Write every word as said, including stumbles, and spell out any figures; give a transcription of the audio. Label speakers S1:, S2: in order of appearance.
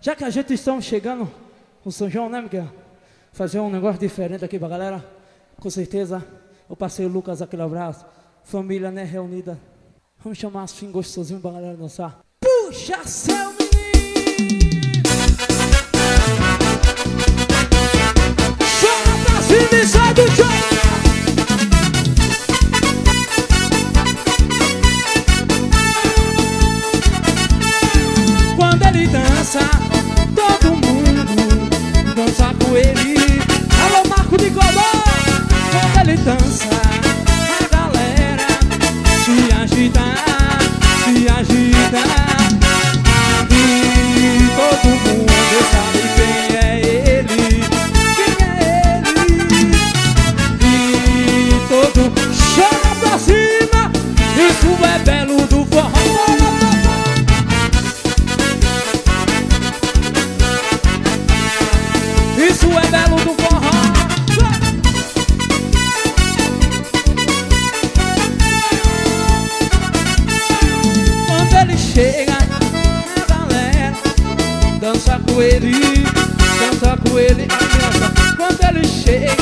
S1: Já que a gente está chegando no São João, né, Miguel? Fazer um negócio diferente aqui pra galera. Com certeza, o parceiro Lucas, aquele abraço. Família, né, reunida. Vamos chamar assim gostosinho pra galera dançar. Puxa seu menino! Chora pra cima e sai do chão! Quando ele dança, todo mundo dança com ele. Alô, Marco de Codó! Quando ele dança, a galera se agita, se agita. E todo mundo sabe quem é ele, quem é ele. E todo chega pra cima, isso é belo do forró. Isso é belo do forró. Quando ele chega, a galera dança com ele, dança com ele, dança. Quando ele chega,